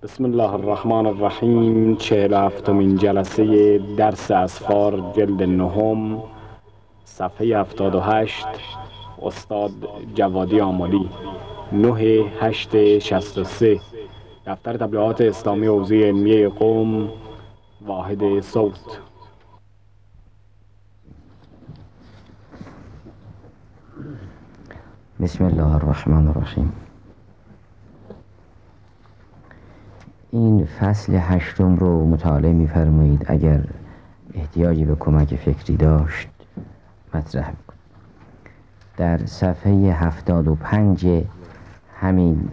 بسم الله الرحمن الرحیم. 47مین جلسه درس اسفار جلد نهم، صفحه 78. استاد جوادی آملی، 9/8/63. دفتر تبلیغات اسلامی حوزه علمیه قم، واحد صوت. بسم الله الرحمن الرحیم. این فصل 8 رو مطالعه می‌فرمایید. اگر احتیاجی به کمک فکری داشت مطرح می‌کنید. در صفحه 75 همین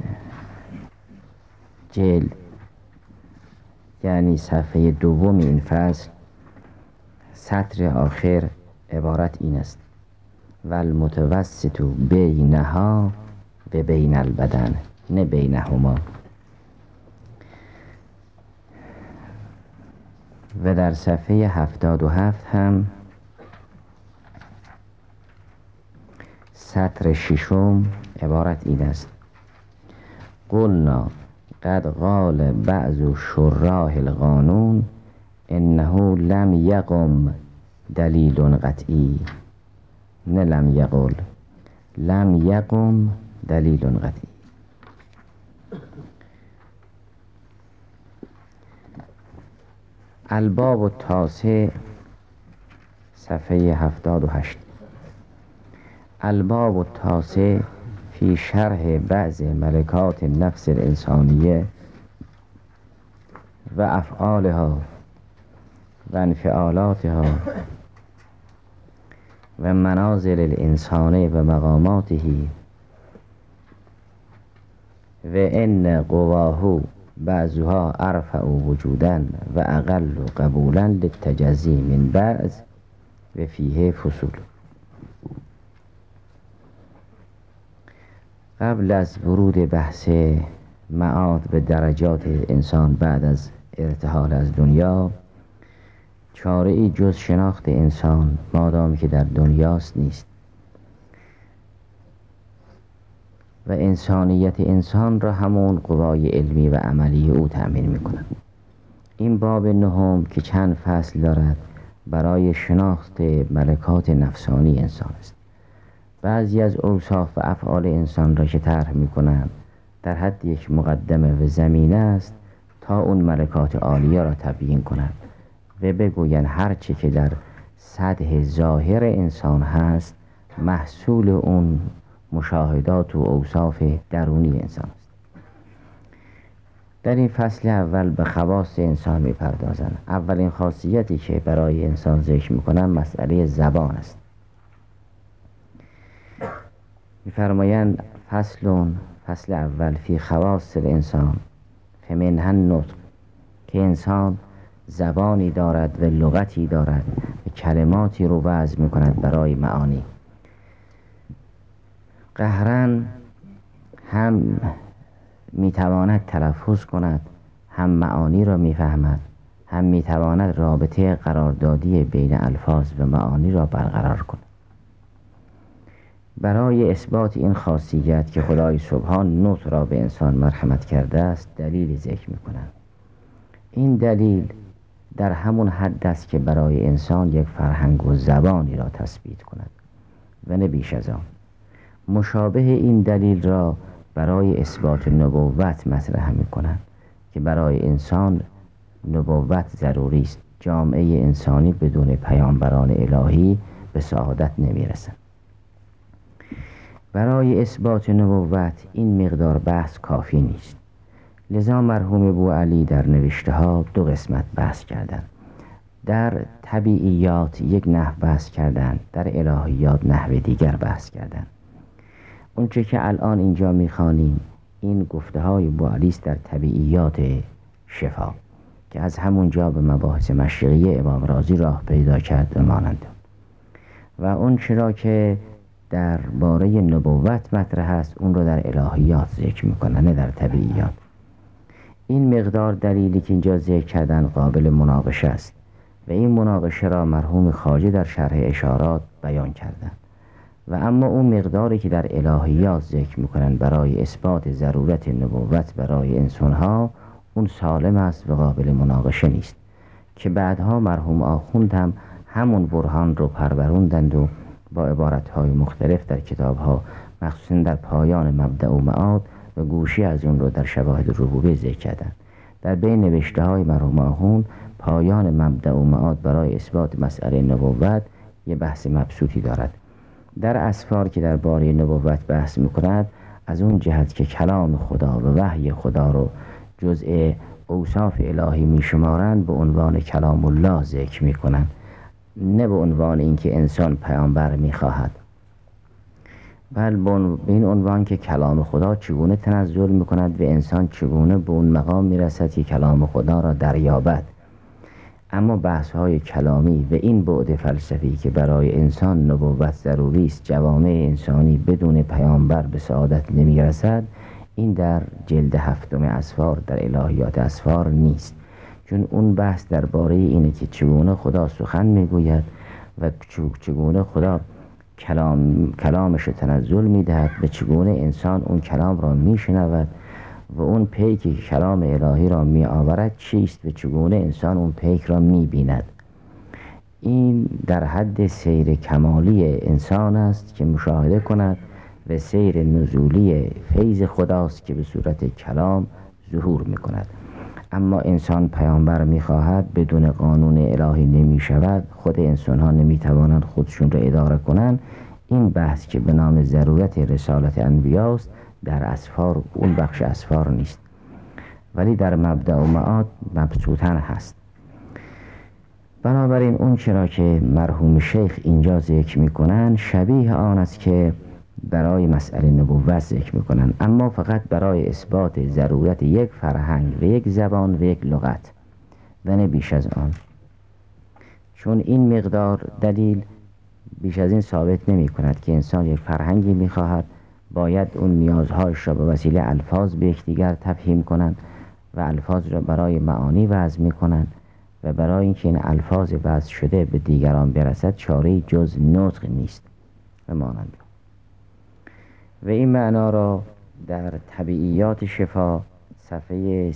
جلد، یعنی صفحه دوم این فصل، سطر آخر عبارت این است: و المتوسط بینها و بین البدن، نه بینهما. و در صفحه 77 هم سطر ششم عبارت این است: قلنا قد قال بعض شراح القانون انه لم یقم دلیل قطعی، نه لم یقل، لم یقم دلیل قطعی. الباب التاسع، صفحه 78. الباب التاسع فی شرح بعض ملکات النفس الانسانیه و افعالها و انفعالاتها و منازل الانسان و مقاماته و ان قواه بعضها ارفع وجودا و اقل قبولا للتجزی من بعض و فیه فصول. قبل از ورود بحث معاد به درجات انسان بعد از ارتحال از دنیا، چاره ای جز شناخت انسان مادامی که در دنیاست نیست و انسانیت انسان را همون قوای علمی و عملی او تأمین می‌کند. این باب نهم که چند فصل دارد برای شناخت ملکات نفسانی انسان است. بعضی از اوصاف و افعال انسان را که طرح می‌کنند در حد یک مقدمه و زمینه است تا اون ملکات عالیه را تبیین کنند و بگویند هر چی که در سطح ظاهر انسان هست محصول اون مشاهدات و اوصاف درونی انسان است. در این فصل اول به خواص انسان می‌پردازند. اولین خاصیتی که برای انسان ذکر می‌کنند مسئله زبان است. می‌فرمایند فصل اول فی خواص الانسان فمنها النطق، که انسان زبانی دارد و لغتی دارد و کلماتی رو وضع می‌کند برای معانی. قهرن هم میتواند تلفظ کند، هم معانی را میفهمد، هم میتواند رابطه قراردادی بین الفاظ و معانی را برقرار کند. برای اثبات این خاصیت که خدای سبحان نطق را به انسان مرحمت کرده است دلیل ذکر میکنند. این دلیل در همون حد است که برای انسان یک فرهنگ و زبانی را تثبیت کند و نه بیش از آن. مشابه این دلیل را برای اثبات نبوت مطرح می‌کنند که برای انسان نبوت ضروری است. جامعه انسانی بدون پیامبران الهی به سعادت نمی‌رسد. برای اثبات نبوت این مقدار بحث کافی نیست. لذا مرحوم بوعلی در نوشته‌ها 2 قسمت بحث کردند. در طبیعیات یک نحو بحث کردند، در الهیات نحو دیگر بحث کردند. اونچه که الان اینجا میخوانیم این گفته های بوعلی است در طبیعیات شفا که از همونجا به مباحث مشرقی امام رازی راه پیدا کرد و مانند. و اون چرا که در باره نبوت مطرح است اون رو در الهیات ذکر میکنه، نه در طبیعیات. این مقدار دلیلی که اینجا ذکر کردن قابل مناقشه است و این مناقشه را مرحوم خواجه در شرح اشارات بیان کردند. و اما اون مقداری که در الهیات ذکر میکنن برای اثبات ضرورت نبوت برای انسانها، اون سالم است و قابل مناقشه نیست، که بعدها مرحوم آخوند هم همون برهان رو پروروندند و با عبارتهای مختلف در کتابها مخصوصا در پایان مبدأ و معاد و گوشی از اون رو در شواهد ربوبیه ذکر کردند. در بین نوشته های مرحوم آخوند پایان مبدأ و معاد برای اثبات مسئله نبوت یه بحث مبسوطی دارد. در اسفار که درباره نبوت بحث میکند از اون جهت که کلام خدا و وحی خدا رو جزء اوصاف الهی میشمارند به عنوان کلام الله ذکر میکنند، نه به عنوان اینکه انسان پیامبر میخواهد، بل به این عنوان که کلام خدا چگونه تنزل میکند و انسان چگونه به اون مقام میرسد که کلام خدا را دریابد. اما بحث های کلامی و این بعد فلسفی که برای انسان نبوت ضروری است، جوامع انسانی بدون پیامبر به سعادت نمیرسد، این در جلد 7 اسفار در الهیات اسفار نیست، چون اون بحث درباره اینه که چگونه خدا سخن میگوید و چگونه خدا کلامش رو تنزل میدهد و چگونه انسان اون کلام را میشنود و اون پیک که کلام الهی را می آورد چیست و چگونه انسان اون پیک را می بیند. این در حد سیر کمالی انسان است که مشاهده کند و سیر نزولی فیض خداست که به صورت کلام ظهور می کند. اما انسان پیامبر می خواهد، بدون قانون الهی نمی شود، خود انسان ها نمی توانند خودشون را اداره کنند. این بحث که به نام ضرورت رسالت انبیاست در اسفار، اون بخش اسفار نیست، ولی در مبدأ و معاد مبسوطن هست. بنابراین اون چرا که مرحوم شیخ اینجا ذکر میکنن شبیه آن است که برای مسئله نبوت ذکر میکنن، اما فقط برای اثبات ضرورت یک فرهنگ و یک زبان و یک لغت و نه بیش از آن، چون این مقدار دلیل بیش از این ثابت نمی کند که انسان یک فرهنگی میخواهد باید اون نیازهایش را به وسیله الفاظ به یکدیگر تفهیم کنند و الفاظ را برای معانی وضع میکنند و برای اینکه این الفاظ وضع شده به دیگران برسد چاره جز نطق نیست و مانند. و این معنا را در طبیعیات شفا صفحه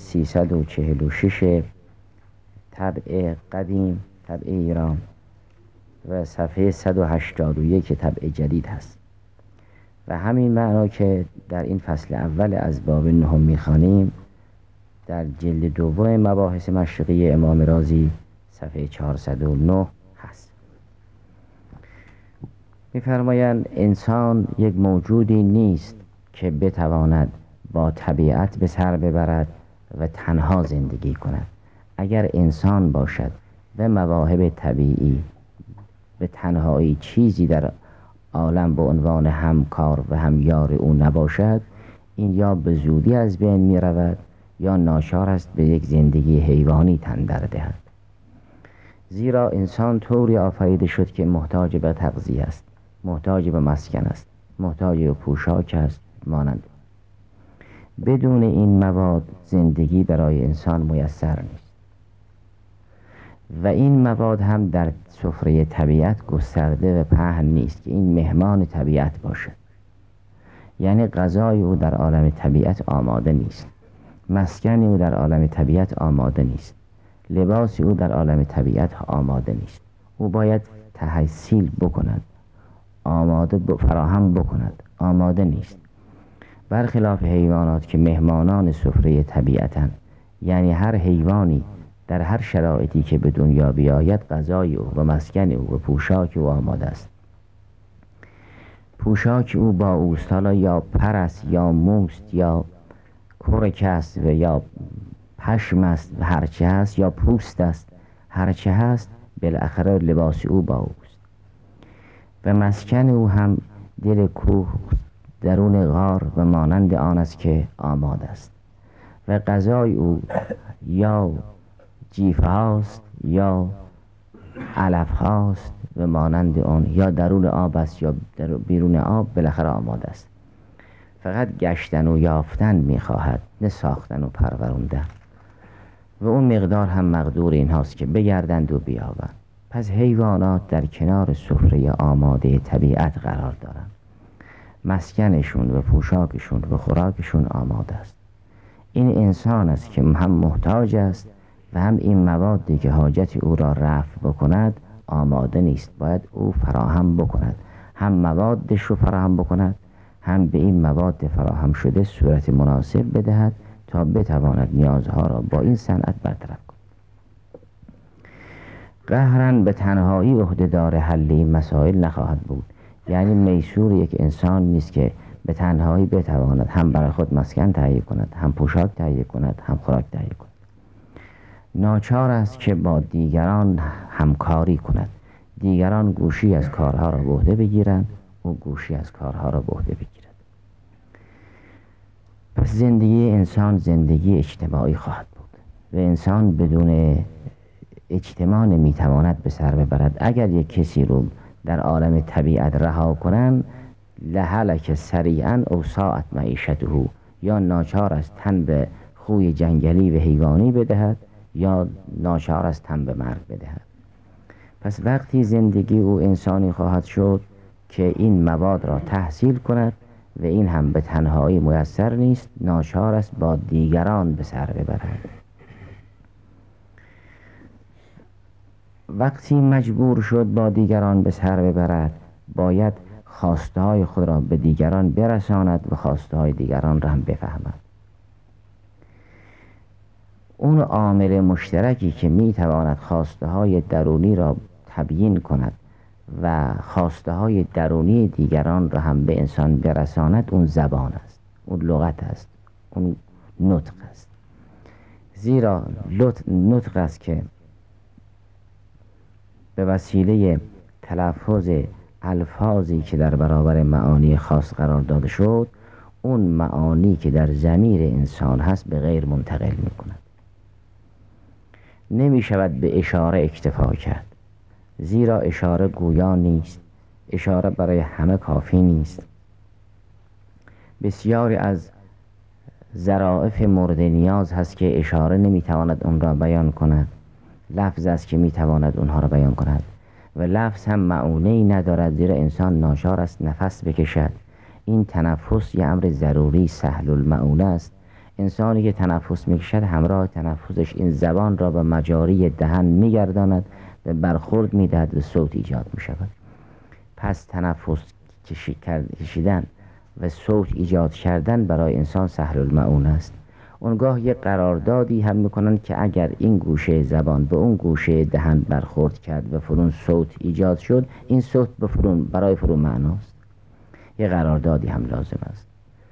346 طبع قدیم، طبع ایران، و صفحه 181 طبع جدید هست. و همین معنا که در این فصل اول از باب 9 میخوانیم در جلد 2 مباحث مشرقی امام رازی صفحه 409 هست. می‌فرمایند انسان یک موجودی نیست که بتواند با طبیعت به سر ببرد و تنها زندگی کند. اگر انسان باشد و مواهب طبیعی به تنهایی چیزی در عالم به عنوان همکار و همیار او نباشد، این یا به زودی از بین می رود یا ناچار است به یک زندگی حیوانی تن در دهد. زیرا انسان طوری آفریده شد که محتاج به تغذیه است، محتاج به مسکن است، محتاج به پوشاک است مانند. بدون این مواد زندگی برای انسان میسر نیست و این مواد هم در سفره طبیعت گسترده و پهن نیست که این مهمان طبیعت باشد. یعنی غذای او در عالم طبیعت آماده نیست، مسکن او در عالم طبیعت آماده نیست، لباس او در عالم طبیعت آماده نیست. او باید تحصیل بکند، فراهم بکند، آماده نیست. برخلاف حیوانات که مهمانان سفره طبیعتن، یعنی هر حیوانی در هر شرایطی که به دنیا بیاید غذای او و مسکن او و پوشاک او آماده است. پوشاک او با اوست، حالا یا پر است یا موست یا کرک است و یا پشم است و هرچه هست، یا پوست است، هرچه هست بالاخره لباس او با اوست. و مسکن او هم دل کوه درون غار و مانند آن است که آماده است. و غذای او یا جیفه هاست یا علف هاست و مانند آن، یا درون آب است یا بیرون آب، بالاخره آماده است. فقط گشتن و یافتن میخواهد، نه ساختن و پروروندن. و اون مقدار هم مقدور این هاست که بگردند و بیابند. پس حیوانات در کنار سفره آماده طبیعت قرار دارند، مسکنشون و پوشاکشون و خوراکشون آماده است. این انسان است که هم محتاج است و هم این موادی که حاجت او را رفع بکند آماده نیست، باید او فراهم بکند، هم موادش رو فراهم بکند، هم به این مواد فراهم شده صورت مناسب بدهد تا بتواند نیازها را با این صنعت برطرف کند. قهرن به تنهایی عهده‌دار حل این مسائل نخواهد بود. یعنی میسور یک انسان نیست که به تنهایی بتواند هم برای خود مسکن تهیه کند، هم پوشاک تهیه کند، هم خوراک تهیه کند. ناچار است که با دیگران همکاری کند. دیگران گوشی از کارها را به عهده بگیرند، او گوشی از کارها را به عهده بگیرد. پس زندگی انسان زندگی اجتماعی خواهد بود و انسان بدون اجتماع نمیتواند به سر ببرد. اگر یک کسی رو در عالم طبیعت رها کنند لهلک سریعا او ساعت معیشته، یا ناچار است تن به خوی جنگلی و حیوانی بدهد یا ناچار است تن به مرگ بدهد. پس وقتی زندگی او انسانی خواهد شد که این مواد را تحصیل کند و این هم به تنهایی میسر نیست، ناچار است با دیگران به سر ببرد. وقتی مجبور شد با دیگران به سر ببرد باید خواسته های خود را به دیگران برساند و خواسته های دیگران را هم بفهمد. اون عامل مشترکی که میتواند خواسته های درونی را تبیین کند و خواسته های درونی دیگران را هم به انسان برساند اون زبان است، اون لغت است، اون نطق است. زیرا نطق است که به وسیله تلفظ الفاظی که در برابر معانی خاص قرار داده شد اون معانی که در ضمیر انسان هست به غیر منتقل می کند. نمی شود به اشاره اکتفا کرد، زیرا اشاره گویا نیست، اشاره برای همه کافی نیست. بسیاری از ظرافت مورد نیاز هست که اشاره نمی تواند اون را بیان کند، لفظ است که می تواند اونها را بیان کند و لفظ هم معونه‌ای ندارد، زیرا انسان ناچار است نفس بکشد. این تنفس یه امر ضروری سهل المعونه است. انسانی که تنفس میکشد همراه تنفسش این زبان را به مجاری دهن میگرداند و برخورد میدهد و صوت ایجاد میشود. پس تنفس کشیدن و صوت ایجاد کردن برای انسان سهل المعونه است. اونگاه یک قراردادی هم میکنند که اگر این گوشه زبان به اون گوشه دهن برخورد کرد و فرون صوت ایجاد شد، این صوت برای فرون معناست. یک قراردادی هم لازم است.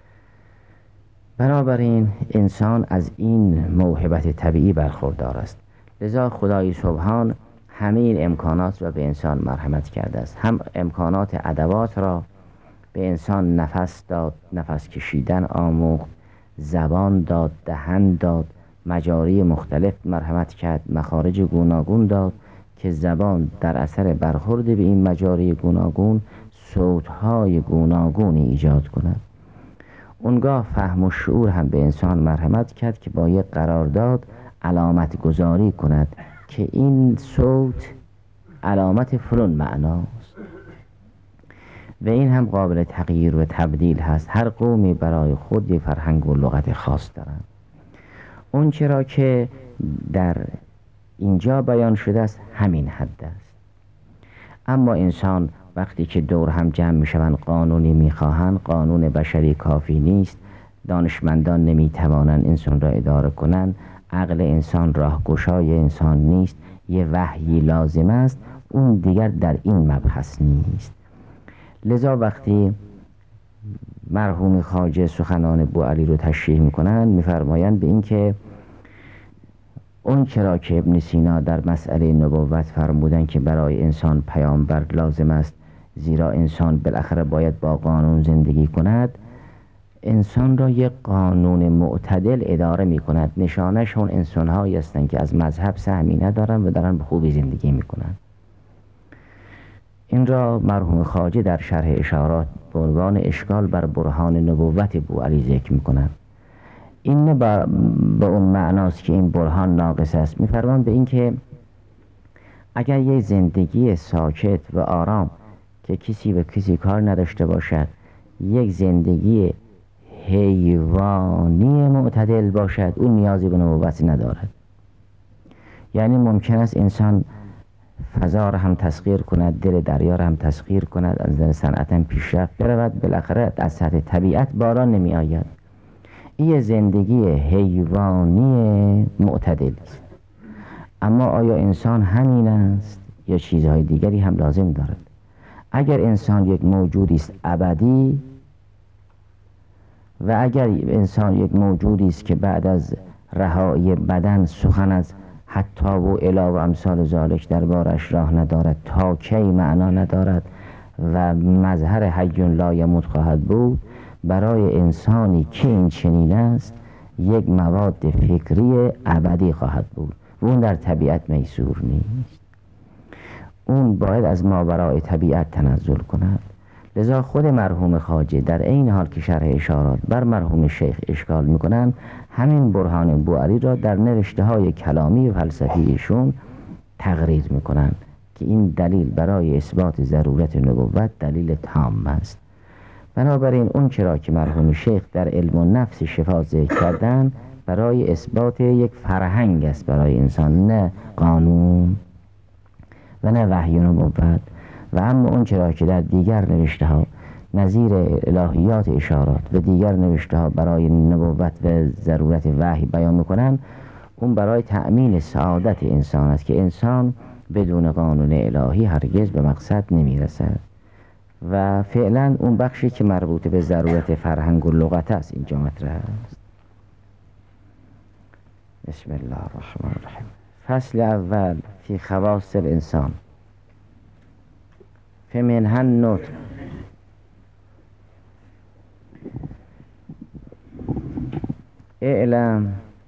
بنابراین انسان از این موهبت طبیعی برخوردار است. لذا خدای سبحان همه این امکانات را به انسان مرحمت کرده است. هم امکانات ادوات را به انسان نفس داد، نفس کشیدن آموخت، زبان داد، دهن داد، مجاری مختلف مرحمت کرد، مخارج گوناگون داد که زبان در اثر برخورد به این مجاری گوناگون صوتهای گوناگونی ایجاد کند. اونگاه فهم و شعور هم به انسان مرحمت کرد که با یک قرارداد علامت گذاری کند که این صوت علامت فلان معناست و این هم قابل تغییر و تبدیل هست. هر قومی برای خود یک فرهنگ و لغت خاص دارند. اون چرا که در اینجا بیان شده است همین حد است. اما انسان وقتی که دور هم جمع می شوند قانونی می خواهند، قانون بشری کافی نیست، دانشمندان نمی توانند انسان را اداره کنند، عقل انسان راهگشای انسان نیست، یه وحی لازم است، اون دیگر در این مبحث نیست. لذا وقتی مرحوم خواجه سخنان بوعلی رو تشریح می کنند میفرمایند به این که اون چرا که ابن سینا در مسئله نبوت فرمودن که برای انسان پیامبر لازم است، زیرا انسان بالاخره باید با قانون زندگی کند، انسان را یک قانون معتدل اداره می کند. نشانشون انسان هایی هستند که از مذهب سهمی ندارن و دارن به خوبی زندگی می کنند. این را مرحوم خواجه در شرح اشارات به عنوان اشکال بر برهان نبوت بوعلی ذکر می کنند. این به اون معناست که این برهان ناقص است. می‌فرمان به این که اگر یک زندگی ساکت و آرام که کسی به کسی کار نداشته باشد، یک زندگی حیوانی معتدل باشد اون نیازی به نبوت ندارد. یعنی ممکن است انسان فضا را هم تسخیر کند، دل دریا را هم تسخیر کند، از نظر صنعت هم پیشرفت برود، بالاخره از سطح طبیعت باران نمی آید. این زندگی حیوانی معتدل است. اما آیا انسان همین است یا چیزهای دیگری هم لازم دارد؟ اگر انسان یک موجودی است ابدی و اگر انسان یک موجودی است که بعد از رهایی بدن سخن از حتی و الی و امثال ذالک دربارش راه ندارد، تا کی معنا ندارد و مظهر حی لا یموت خواهد بود، برای انسانی که این چنین است یک مواد فکری ابدی خواهد بود و اون در طبیعت میسور نیست. اون باید از ماورای طبیعت تنزل کند. لذا خود مرحوم خواجه در این حال که شرح اشارات بر مرحوم شیخ اشکال میکنن، همین برهان بوعلی را در نوشته های کلامی و فلسفیشون تقریر میکنن که این دلیل برای اثبات ضرورت نبوت دلیل تام است. بنابراین اون چرا که مرحوم شیخ در علم و نفس شفا ذکر کردن برای اثبات یک فرهنگ است برای انسان، نه قانون و نه وحی و نبوت. و اما اون چرا که در دیگر نوشته ها نظیر الهیات اشارات و دیگر نوشته ها برای نبوت و ضرورت وحی بیان میکنن، اون برای تأمین سعادت انسان است که انسان بدون قانون الهی هرگز به مقصد نمیرسد. و فعلا اون بخشی که مربوط به ضرورت فرهنگ و لغت است اینجا مطرح است. بسم الله الرحمن الرحیم. فصل اول فی خواص الانسان. فمنها النطق اعلم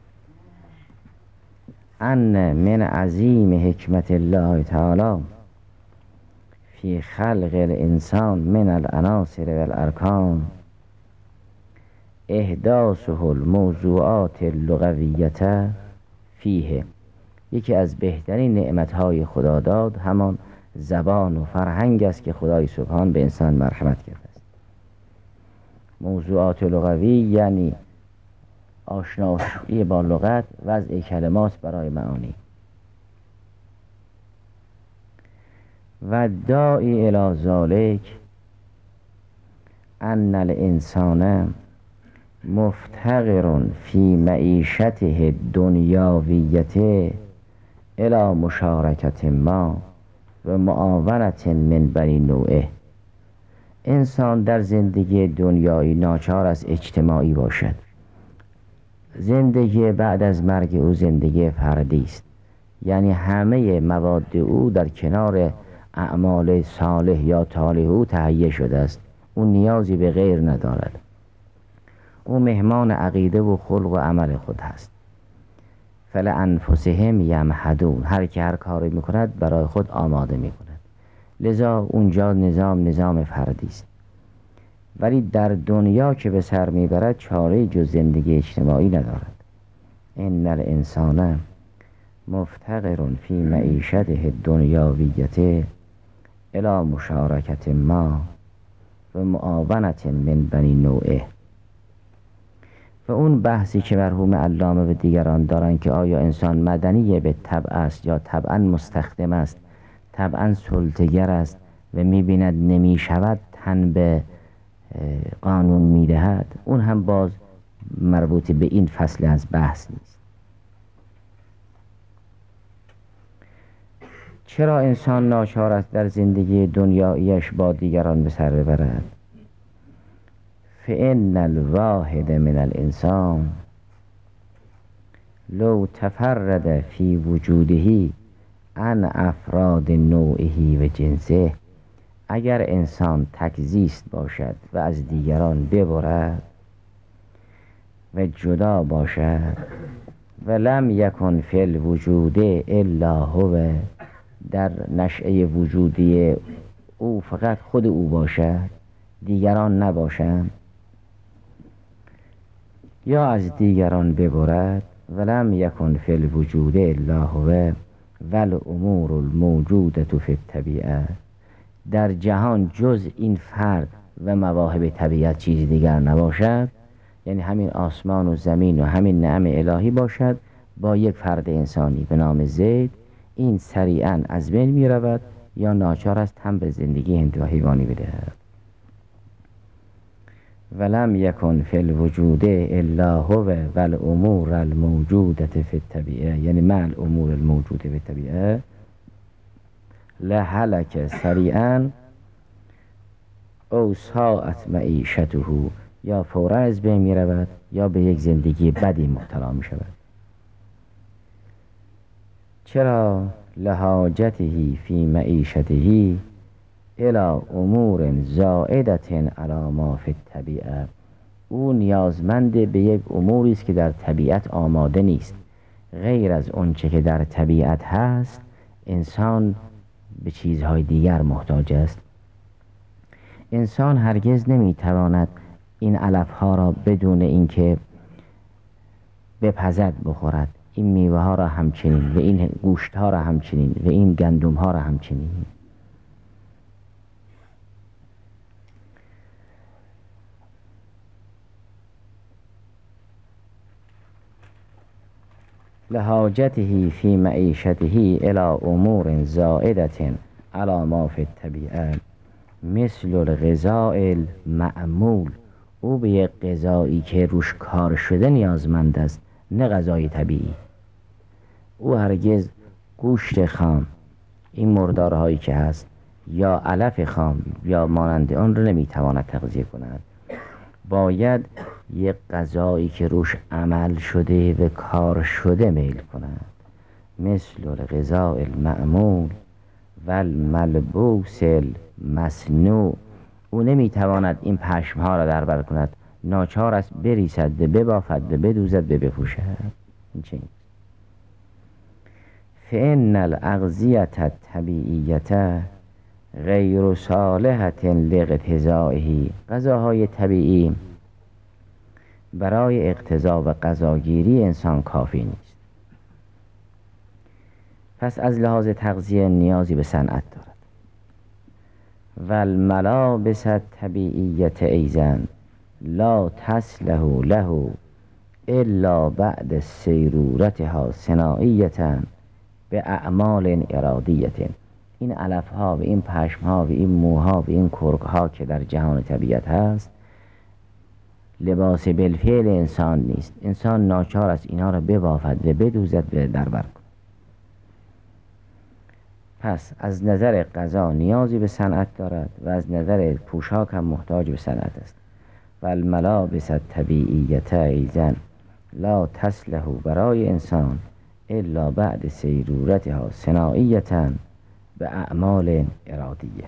ان من عظیم حکمت الله تعالی فی خلق الانسان من العناصر والارکان احداثه الموضوعات اللغویه فیه. یکی از بهترین نعمتهای خداداد همان زبان و فرهنگ است که خدای سبحان به انسان مرحمت کرده است. موضوعات لغوی یعنی آشنایی با لغت، وضع کلمات برای معانی. و داعی الی ذالک ان الانسان مفتقر فی معیشته الدنیاویه الی مشارکت ما و معاونت من بنی نوعه. انسان در زندگی دنیایی ناچار از اجتماعی باشد. زندگی بعد از مرگ او زندگی فردی است، یعنی همه مواد او در کنار اعمال صالح یا طالح او تهیه شده است. او نیازی به غیر ندارد. او مهمان عقیده و خلق و عمل خود هست. فلانفسهم یمهدون. هر که هر کاری میکند برای خود آماده میکند. لذا اونجا نظام فردی است. ولی در دنیا که به سر میبرد چاره جز زندگی اجتماعی ندارد. ان الانسان مفتقر فی معیشته الدنیاویه الی مشارکت ما و معاونت من بنی نوعه. و اون بحثی که مرحوم علامه و دیگران دارن که آیا انسان مدنی به طبع است یا طبعا مستخدم است، طبعا سلطه‌گر است و میبیند نمیشود تن به قانون میدهد، اون هم باز مربوط به این فصل از بحث نیست. چرا انسان ناچار است در زندگی دنیاییش با دیگران به سر ببرد؟ فإن الواحد من الانسان لو تفرد فی وجوده عن افراد نوعه و جنسه. اگر انسان تکزیست باشد و از دیگران ببرد و جدا باشد و لم یکن فی الوجود الا هو، در نشأه وجودی او فقط خود او باشد، دیگران نباشند، یا از دیگران ببرد ولم یکن فی الوجود الا هو والامور الموجوده فی الطبیعه، در جهان جز این فرد و مواهب طبیعت چیز دیگر نباشد، یعنی همین آسمان و زمین و همین نعم الهی باشد با یک فرد انسانی به نام زید، این سریعا از بین می رود یا ناچار است هم به زندگی هندو حیوانی بدهد. ولم یکن فی الوجود الا هو والامور الموجوده فی الطبیعه، یعنی مع الامور الموجوده فی الطبیعه لهلک سریعا او ساعت معیشته، یا فورا از بین می رود یا به یک زندگی بدی مبتلا می شود. چرا؟ لحاجته فی معیشته الی امور زائدة علی ما فی الطبیعه، او نیازمند به یک اموری است که در طبیعت آماده نیست. غیر از آنچه که در طبیعت هست انسان به چیزهای دیگر محتاج است. انسان هرگز نمیتواند این علفها را بدون اینکه بپزد بخورد، این میوه ها را همچنین و این گوشت ها را همچنین و این گندم ها را همچنین. لحاجته فی معیشته الی امور زائدة علی ما فی الطبیعه مثل الغذاء المعمول، او به یک غذایی که روش کار شده نیازمند است، نه غذای طبیعی. او هرگز گوشت خام، این مردارهایی که هست، یا علف خام یا مانند آن را نمیتواند تغذیه کند. باید یک غذایی که روش عمل شده و کار شده میل کند، مثل الغذاء المعمول و الملبوس المصنوع. او نمیتواند این پشم ها را در بر کند، ناچار است بریسد و ببافد و بدوزد و بپوشد. این چه؟ فإن الأغذیة الطبیعیة غیر صالحة لاغتذائه، غذاهای طبیعی برای اقتضا و غذاگیری انسان کافی نیست. پس از لحاظ تغذیه نیازی به صنعت دارد. و الملابس الطبیعیة ایضا لا تصلح له الا بعد سیرورتها صناعیة به اعمال ارادیة. این علف ها و این پشم ها و این موها و این کرک ها که در جهان طبیعت هست لباس بالفعل انسان نیست. انسان ناچار است اینها را ببافد و بدوزد و در بر کند. پس از نظر غذا نیازی به صنعت دارد و از نظر پوشاک هم محتاج به صنعت است. و الملابس الطبیعیة ایضا لا تصلح برای انسان الا بعد سیرورتها صناعیة به اعمال ارادیه.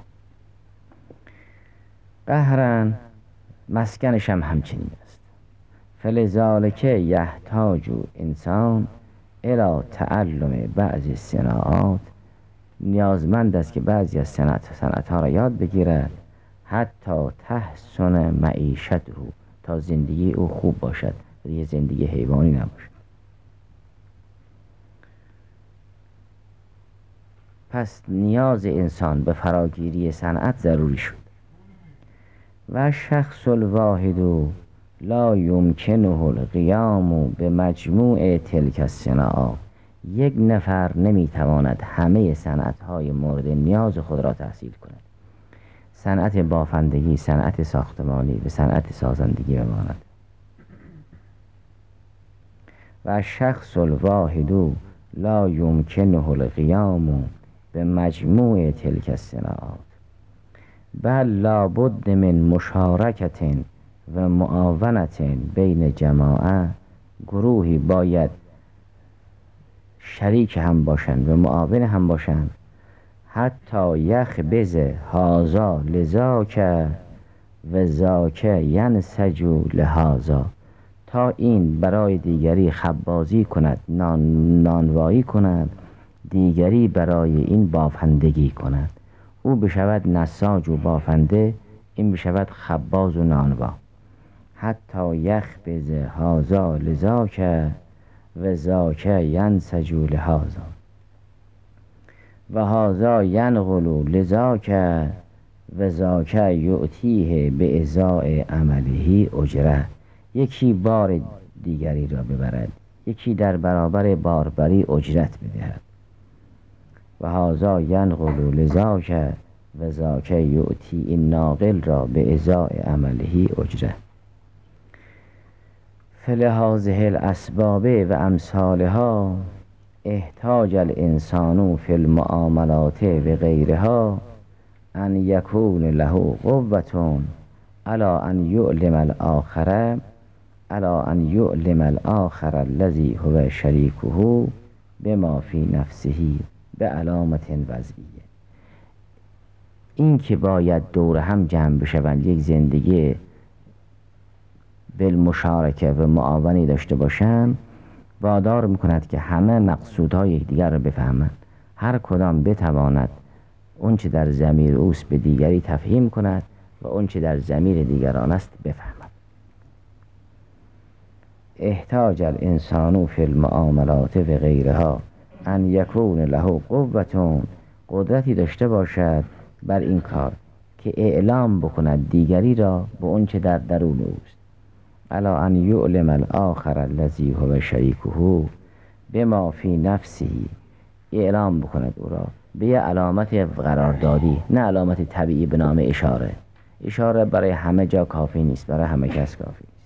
قهرن مسکنش هم همچنین است. فلذالک یحتاج انسان الی تعلم بعض الصناعات، نیازمند است که بعضی از صنعت ها را یاد بگیرد حتی تحسن معیشته، تا زندگی او خوب باشد و یه زندگی حیوانی نباشد. پس نیاز انسان به فراگیری صنعت ضروری شد. و شخص الواحد لا یمکنه القیام به مجموع تلک الصناعات، یک نفر نمیتواند همه صنعت‌های مورد نیاز خود را تحصیل کند. صنعت بافندگی، صنعت ساختمانی و صنعت سازندگی بماند. و شخص الواحد لا یمکنه القیام به مجموع تلک الصناعات بل لابد من مشارکت و معاونت بین جماعه، گروهی باید شریک هم باشند و معاون هم باشند، حتی یخبز هذا لذاک و ذاک ینسج لهذا، تا این برای دیگری خبازی کند، نانوایی کند، دیگری برای این بافندگی کند. او بشود نساج و بافنده، این بشود خباز و نانوا. حتی یخبز هذا لذاک و ذاک ینسج لهذا و هذا ینقل لذاک و ذاک یعطیه به ازاء عمله اجره. یکی بار دیگری را ببرد، یکی در برابر باربری اجرت بدهد. و هذا ینقل لذاک و ذاک یؤتی این ناقل را به ازاء عمله اجره. فلهذه الاسباب و امثالها احتاج الانسان فی المعاملات و غیرها ان یکون له قوة علی ان یعلم الاخر الذی هو شریکه بما فی نفسه به علامت وضعیه. این که باید دور هم جمع بشوند، یک زندگی بالمشارکه و معاونی داشته باشند، وادار میکند که همه مقصودهای یکدیگر را بفهمند، هر کدام بتواند اون چه در ضمیر اوست به دیگری تفهیم کند و اون چه در ضمیر دیگران است بفهمد. احتاج الانسان فی المعاملات و غیرها ان یکون له قوة، قدرتی داشته باشد بر این کار که اعلام بکند دیگری را به اون چه در درون اوست. الا ان یعلم الاخر الذی هو شریکه بما فی نفسه، اعلام بکند او را به یه علامت قراردادی، نه علامت طبیعی به نام اشاره. اشاره برای همه جا کافی نیست، برای همه کس کافی نیست.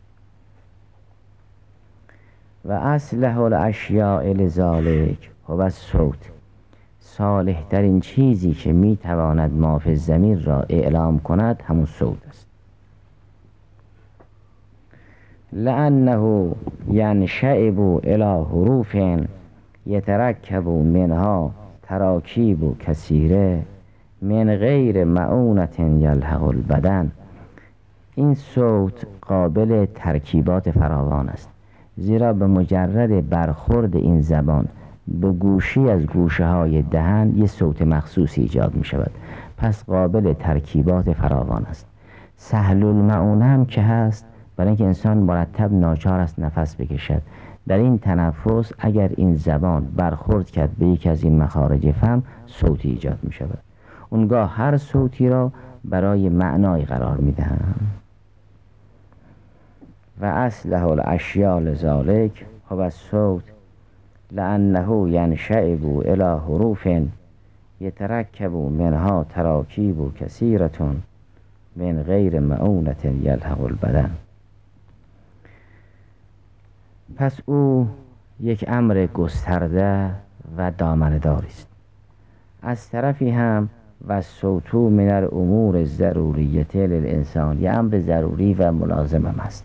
و اصلح الاشیاء لذالک هو الصوت، صالح ترین چیزی که می تواند ما فی الضمیر را اعلام کند همون صوت است. لانه ینشعب الی حروف یترکب منها تراکیب کثیره من غیر معونة یلحق البدن. این صوت قابل ترکیبات فراوان است، زیرا به مجرد برخورد این زبان به گوشی از گوشه های دهن یه صوت مخصوصی ایجاد می شود، پس قابل ترکیبات فراوان است. سهل المعونه هم که هست، برای اینکه انسان مرتب ناچار است نفس بکشد. در این تنفس اگر این زبان برخورد کرد به یکی از این مخارج فم، صوتی ایجاد می شود. اونگاه هر صوتی را برای معنای قرار می دهم. و اصلح الاشیاء لذالک هو الصوت لانه ینشعب الی حروف یترکب منها تراکیب کثیرة من غیر معونة یلحق البدن. پس او یک امر گسترده و دامنه‌داری است. از طرفی هم و الصوت من الامور الضروریة للانسان، یه امر ضروری و ملازم هم است.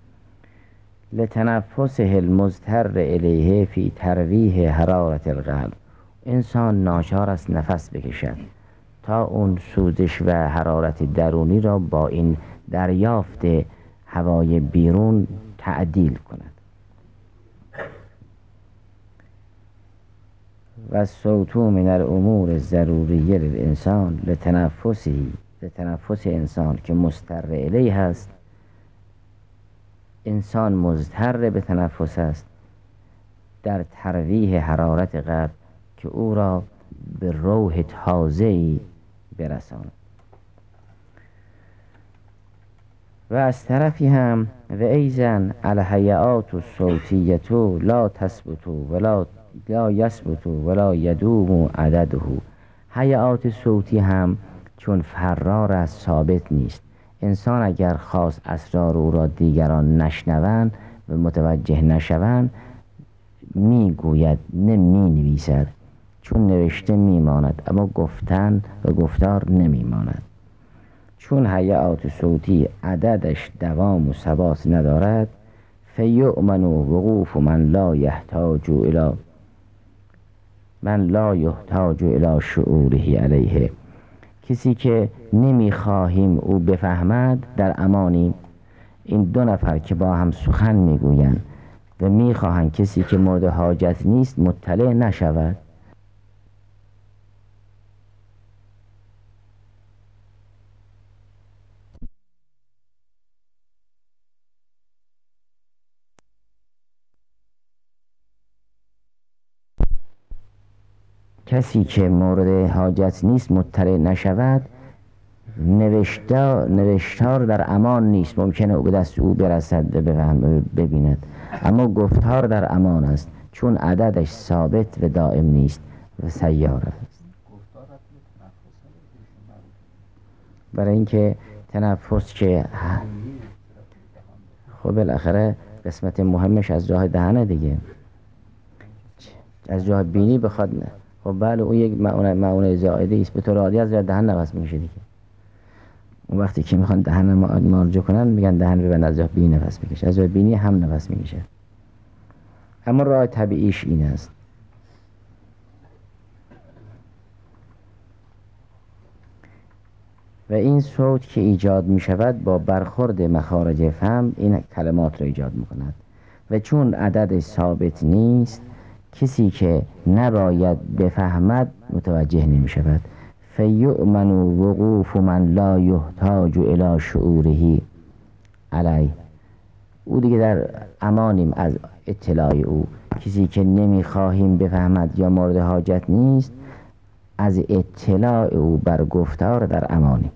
لتنفسه المضطر الیه فی ترویح حرارت القلب، انسان ناچار است نفس بکشد تا اون سوزش و حرارت درونی را با این دریافت هوای بیرون تعدیل کند. و الصوت من الامور الضروریه للانسان لتنفس انسان که مضطر الیه هست. انسان مضطر به تنفس است در ترویح حرارت قلب که او را به روح تازه‌ای برساند. و از طرفی هم و ایضا الهیئات الصوتیه لا تثبت لا یثبت ولا یدوم عدده. هیئات صوتی هم چون فرار از ثابت نیست، انسان اگر خواست اسرار او را دیگران نشنوند و متوجه نشوند، میگوید نه مینویسد، چون نوشته میماند اما گفتن و گفتار نمیماند. چون هیئات صوتی عددش دوام و ثبات ندارد، فیؤمن وقوف من لا یحتاج الی شعوره علیه. کسی که نمیخواهیم او بفهمد در امانی. این دو نفر که با هم سخن میگویند و میخواهند کسی که مورد حاجت نیست مطلع نشود، کسی که مورد حاجت نیست مطلع نشود، نوشتار در امان نیست، ممکنه او به دست او برسد ببیند، اما گفتار در امان است، چون عددش ثابت و دائم نیست و سیار است. برای اینکه تنفس که خب بالاخره قسمت مهمش از راه دهنه دیگه، از راه بینی بخواد نه. خب بله اون یک معونه زائده است، به طور عادی از راه دهن نفس میشه دیگه. اون وقتی که میخوان دهن مارجو کنن میگن دهن ببند، از راه بینی نفس میکشه، از راه بینی هم نفس میکشه. اما راه طبیعیش این است. و این صوت که ایجاد می شود با برخورد مخارج فم این کلمات را ایجاد می کند و چون عدد ثابت نیست کسی که نباید بفهمد متوجه نمی شود. فیؤمن وقوف من لا یحتاج الی شعوره علی، او دیگه در امانیم از اطلاع او. کسی که نمی خواهیم بفهمد یا مورد حاجت نیست، از اطلاع او بر گفتار در امانی.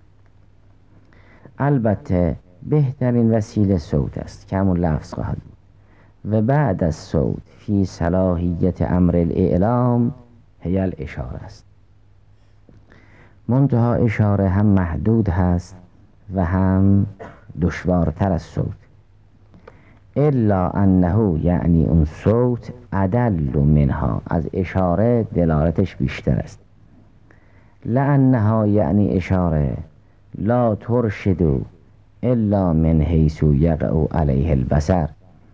البته بهترین وسیله صوت است که همون لفظ خواهد بود و بعد از صوت فی صلاحیت امر الاعلام هی الاشاره است. منتها اشاره هم محدود هست و هم دشوارتر از صوت. الا انه یعنی اون صوت ادل منها، از اشاره دلالتش بیشتر است. لانها یعنی اشاره لا ترشد الا من حیث یقع علیه البصر.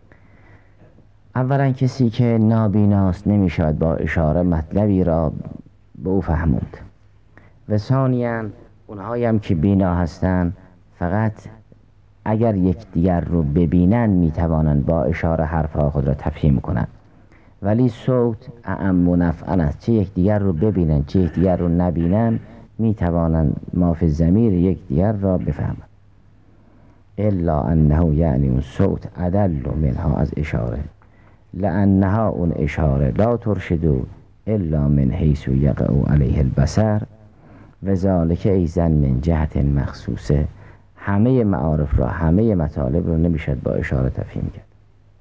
اولا کسی که نابیناست نمیشود با اشاره مطلبی را به او فهموند، و ثانیاً اونهایی هم که بینا هستند فقط اگر یکدیگر رو ببینن میتوانند با اشاره حرفها خود را تفهیم کنند، ولی صوت اعم و نفعا است، چه یکدیگر رو ببینن چه یکدیگر رو نبینن میتوانند ما فی الضمیر یکدیگر را بفهمند. الا انه یعنی اون صوت ادل منها، از اشاره. لانها اون اشاره لا ترشد الا من حیث یقع علیه البصر و ذالک ایضا من جهت مخصوصه. همه معارف را، همه مطالب را نمیشد با اشاره تفهیم کرد.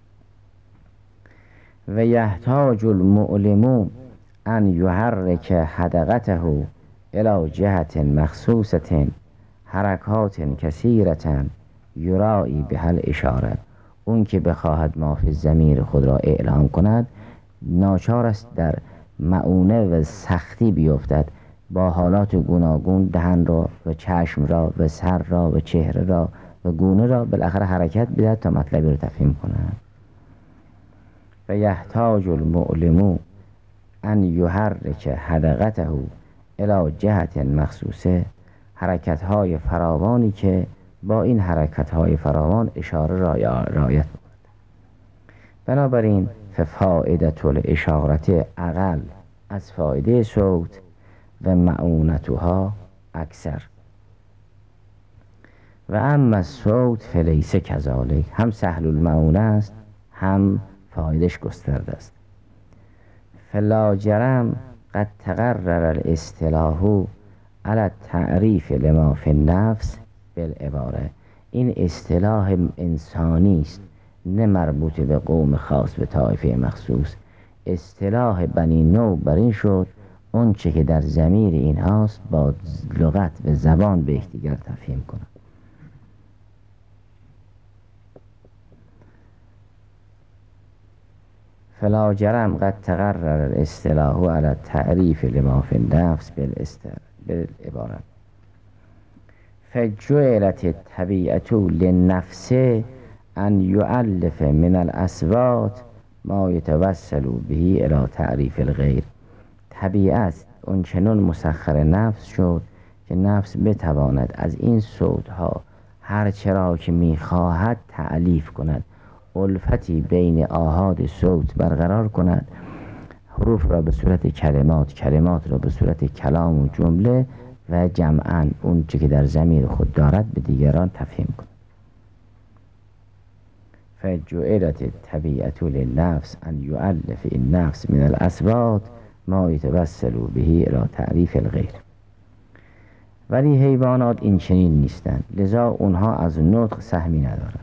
و یحتاج المعلم ان یحرک حدقته الی جهت مخصوصه حرکات کثیرة یرائی بها الاشاره. اون که بخواهد ما فی الضمیر خود را اعلام کند ناچار است در معونه و سختی بیفتد، با حالات گوناگون دهن را و چشم را و سر را و چهره را و گونه را بالاخره حرکت بدهد تا مطلبی را تفهیم کند. و یحتاج المعلم ان یحرک حدقته الی جهت مخصوصه، حرکت های فراوانی که با این حرکت های فراوان اشاره را رعایت بکند. بنابراین ففائدة الاشارت اقل از فایده صوت و معونتها اکثر. و اما الصوت فلیس کذالک، هم سهل المعونه است هم فایدش گسترده است. فلا جرم قد تقرر الاصطلاح علی التعریف لما فی النفس بالعباره. این اصطلاح انسانی است، نه مربوط به قوم خاص به طایفه مخصوص. اصطلاح بنی نوع بر این شد اون چه که در ضمیر این هاست با لغت و زبان به یکدیگر تفهیم کنند. فلا جرم قد تقرر الاصطلاح علی التعریف لما فی النفس بالعبارة فجعلت الطبیعة للنفس ان یؤلف من الاصوات ما یتوسل به الی تعریف الغیر. طبیعت اون چنون مسخر نفس شد که نفس بتواند از این صوتها هر چرا که میخواهد تألیف کند، الفتی بین آحاد صوت برقرار کند، حروف را به صورت کلمات، کلمات را به صورت کلام و جمله و جمعاً اون چه که در ضمیر خود دارد به دیگران تفهیم کند. فجعلت الطبیعة للنفس ان یؤلف النفس من الاصوات ما یتوسل به الی تعریف الغیر. ولی حیوانات این چنین نیستند، لذا اونها از نطق سهمی ندارند.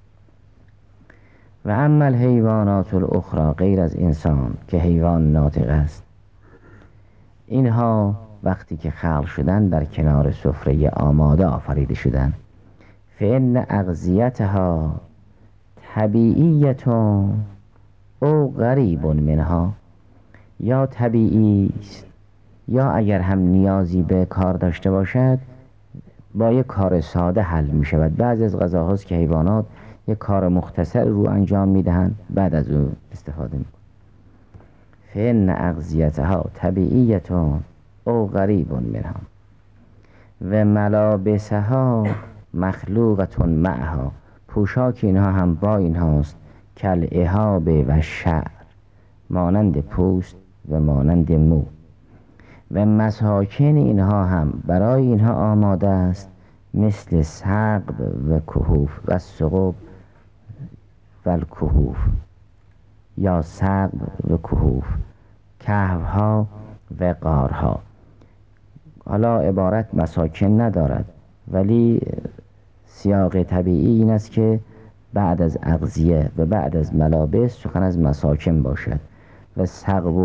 و اما الحیوانات الاخرى غیر از انسان که حیوان ناطق است، اینها وقتی که خلق شدن در کنار سفره آماده آفریده شدن، فإن اغذیتها طبیعیت او غریب منها، یا طبیعی است یا اگر هم نیازی به کار داشته باشد با یک کار ساده حل می شود. بعضی از غذاهاست که حیوانات یک کار مختصر رو انجام می دهند، بعد از او استفاده می کنند. فإن اغذیتها طبیعیت او غریب منها و ملابسها مخلوقت معها، پوشاک اینها هم با اینهاست، کل اهاب و شعر، مانند پوست و مانند مو، و مساکن اینها هم برای اینها آماده است، مثل سقب و کهوف و سقب و الکهوف، یا سقب و کهوف، کهوها و غارها. حالا عبارت مساکن ندارد، ولی سیاق طبیعی این است که بعد از اغذیه و بعد از ملابس سخن از مساکن باشد و سقب و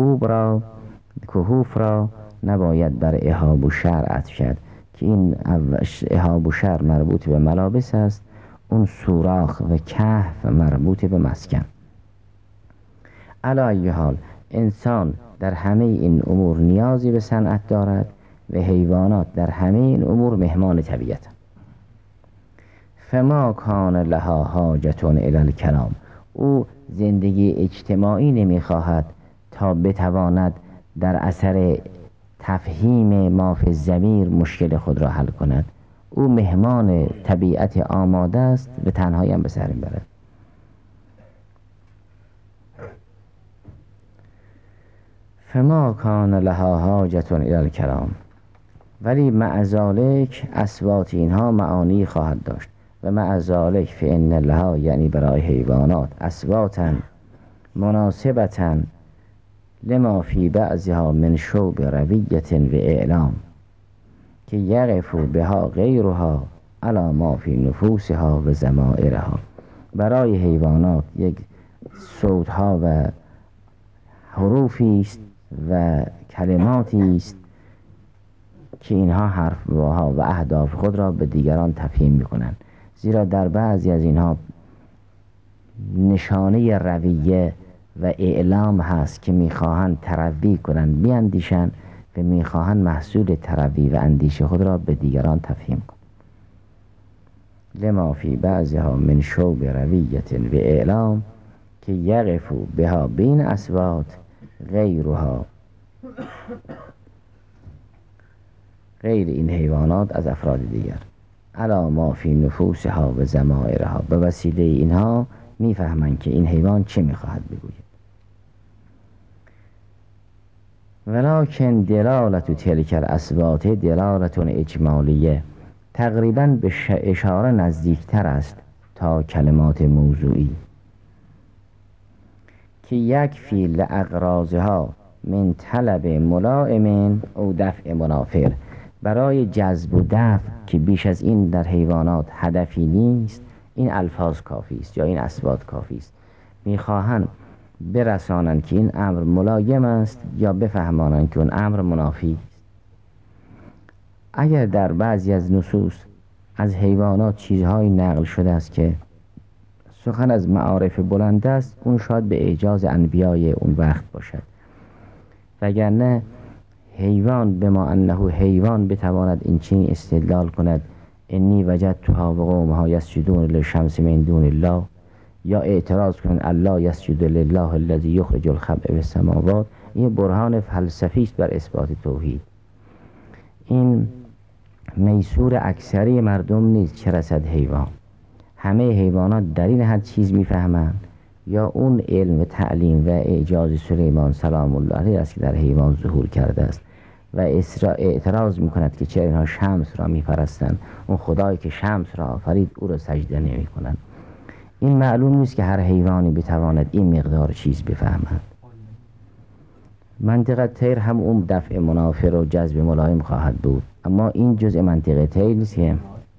کهوف را نباید بر اهاب و شعر عطف شد که این اهاب و شعر مربوط به ملابس است، اون سوراخ و کهف مربوط به مسکن. علی ای حال انسان در همه این امور نیازی به صنعت دارد و حیوانات در همه این امور مهمان طبیعت. فما کان لها حاجت الی الکلام، او زندگی اجتماعی نمیخواهد تا بتواند در اثر تفهیم ما فی الضمیر مشکل خود را حل کند. او مهمان طبیعت آماده است و تنهایی هم به سر میبرد. فما کان لها حاجت الی الکلام، ولی مع ذالک اصوات اینها معانی خواهد داشت. و مع ذالک فإن لها، یعنی برای حیوانات، اصواتا مناسبتا لما فی بعضها من شوب رویت و اعلام که یقف بها غیرها علی ما فی نفوسها و ضمائرها. برای حیوانات یک صوتها و حروفی است و کلماتی است که اینها حرفها و اهداف خود را به دیگران تفهیم میکنند، زیرا در بعضی از اینها نشانه رویه و اعلام هست که میخواهند تروی کنند، بیاندیشند و میخواهند محصول تروی و اندیشه خود را به دیگران تفهیم کنند. لما فی بعضها من شوب رویت و اعلام که یقف بها بین اصوات غیرها، غیر این حیوانات از افراد دیگر، علا ما فی نفوسها و ضمائرها، به وسیله اینها میفهمند که این حیوان چه میخواهد بگوید. ولکن دلالت تلک الاصوات دلالت اجمالیه، تقریبا به اشاره نزدیکتر است تا کلمات موضوعی، که یکفی لاغراضها من طلب ملائم او دفع منافر، برای جذب و دفع که بیش از این در حیوانات هدفی نیست، این الفاظ کافی است یا این اصوات کافی است. میخواهند برسانند که این امر ملایم است یا بفهمانند که اون امر منافی است. اگر در بعضی از نصوص از حیوانات چیزهایی نقل شده است که سخن از معارف بلند است، اون شاید به اعجاز انبیای اون وقت باشد، وگرنه حیوان بما انه حیوان بتواند این چنین استدلال کند انی وجدتها و قومها یسجدون للشمس من دون الله، یا اعتراض کنند الله یسجد لله الذی یخرج الخبء فی السماوات، این برهان فلسفی است بر اثبات توحید. این میسور اکثری مردم نیست، چه رسد حیوان. همه حیوانات در این حد چیز میفهمند یا اون علم و تعلیم و اعجاز سلیمان سلام الله علیه است که در حیوان ظهور کرده است و اعتراض میکند که چرا اینها شمس را میپرستند، اون خدایی که شمس را آفرید او را سجده نمیکنند. این معلوم نیست که هر حیوانی بتواند این مقدار چیز بفهمد. منطقه طیر هم اون دفع منافر و جذب ملایم خواهد بود، اما این جزء منطقه طیر نیست که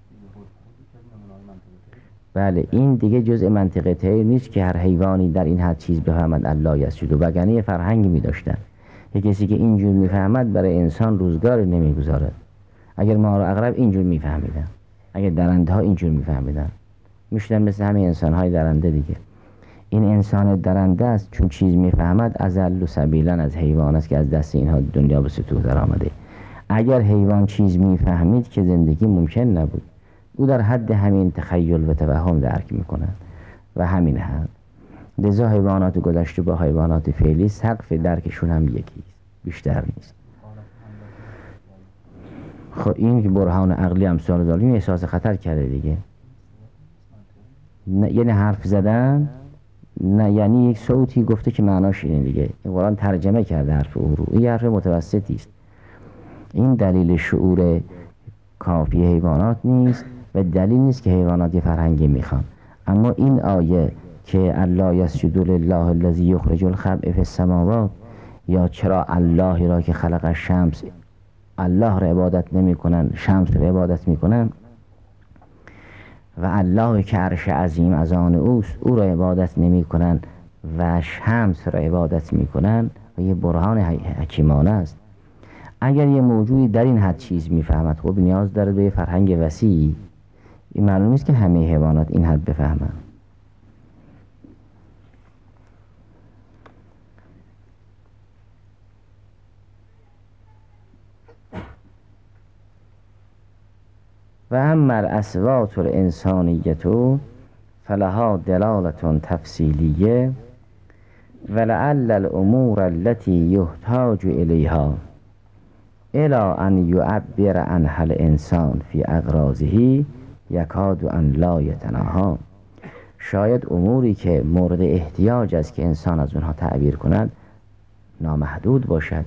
بله این دیگه جزء منطقه طیر نیست که هر حیوانی در این حد چیز بفهمد الله یسجد، و وگرنه یه فرهنگی می داشتن. یه کسی که اینجور میفهمد برای انسان روزگار نمیگذارد. اگر مار و عقرب اینجور میفهمیدن، اگر درنده ها اینجور میفهمیدن، میشدن مثل همه انسان های درنده دیگه. این انسان درنده است چون چیز میفهمد اضل و سبیلا از حیوان است که از دست اینها دنیا به سطوح در آمده. اگر حیوان چیز میفهمید که زندگی ممکن نبود. او در حد همین تخیل و توهم درک میکنند و همین حد. لذا حیوانات گذشته با حیوانات فعلی سقف درکشون هم یکیست، بیشتر نیست. خب این که برهان عقلی امثال داریم احساس خطر کرده دیگه. نه یعنی حرف زدن، نه یعنی یک صوتی گفته که معناش اینه دیگه. قرآن ترجمه کرده حرف او رو. این حرف متوسطی است. این دلیل شعور کافی حیوانات نیست و دلیل نیست که حیوانات یه فرهنگی میخوان. اما این آیه که الله یسجد لله الذی یخرج الخبء فی السماوات، یا چرا الله را که خلق الشمس، الله را عبادت نمی کنن، شمس را عبادت می کنن، و الله که عرش عظیم از آن اوست او را عبادت نمی کنن و شمس را عبادت می کنن، و یه برهان حکیمانه است. اگر یه موجودی در این حد چیز می فهمد، خب نیاز داره به یه فرهنگ وسیع. این معلوم نیست که همه حیوانات این حد بفهمن. و اما الاصوات الانسانیه فلها دلالة تفصیلیه ولعل الامور التي يحتاج الیها الى ان يعبر عنها الانسان فی اغراضه یکاد ان لا یتناها. شاید اموری که مورد احتیاج است که انسان از اونها تعبیر کند نامحدود باشد.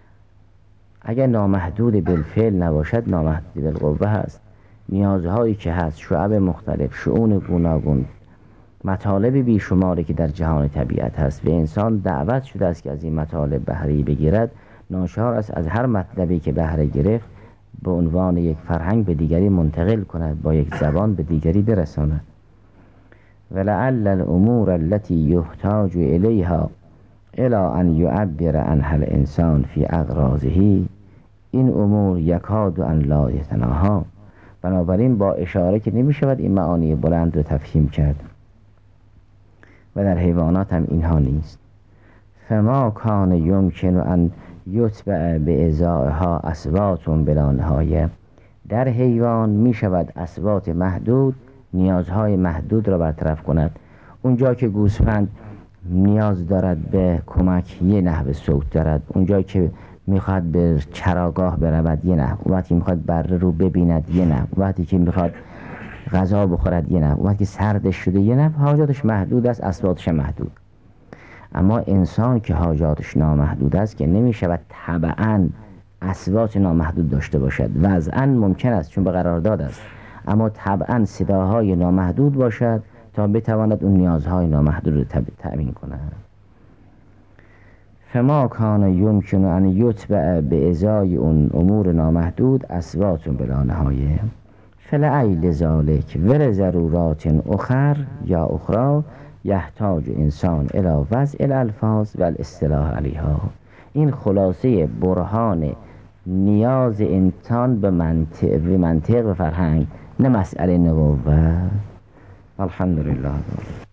اگر نامحدود بالفعل نباشد نامحدود بالقوه هست. نیازهایی که هست، شعب مختلف، شؤون گوناگون، مطالب بیشماری که در جهان طبیعت هست و انسان دعوت شده است که از این مطالب بهره بگیرد، ناچار است از هر مطلبی که بهره گرفت به عنوان یک فرهنگ به دیگری منتقل کند، با یک زبان به دیگری برساند. ولعل الامور التي يحتاج الیها الی ان یعبر عنها الانسان فی اغراضه، این امور یکاد ان لا یتناها. بنابراین با اشاره که نمی شود این معانی بلند رو تفهیم کرد و در حیوانات هم اینها نیست. فما کان یمکن ان یتبع به ازائها اصوات بلا نهایه. در حیوان می شود اصوات محدود نیازهای محدود را برطرف کند. اونجا که گوسفند نیاز دارد به کمک یه نحو صوت دارد، اونجا که میخواد به چراگاه برود یه نحو، وقتی که میخواد بره رو ببیند یه نحو، وقتی که میخواد غذا بخورد یه نحو، وقتی که سردش شده یه نحو. حاجاتش محدود است، اصواتش محدود. اما انسان که حاجاتش نامحدود است که نمیشود طبعاً اصوات نامحدود داشته باشد. وضعاً ممکن است چون به قرارداد است، اما طبعاً صداهای نامحدود باشد تا بتواند اون نیازهای نامحدود رو تأمین کند. فما کان یمکن ان یتبع به ازای اون امور نامحدود اصوات بلا نهایه فلعی لذالک ولضرورات اخر یا اخرى یحتاج انسان الی وضع الالفاظ و الاصطلاح علیها. این خلاصه برهان نیاز انسان به منطق و فرهنگ، نه مسئله نبوت. الحمدلله.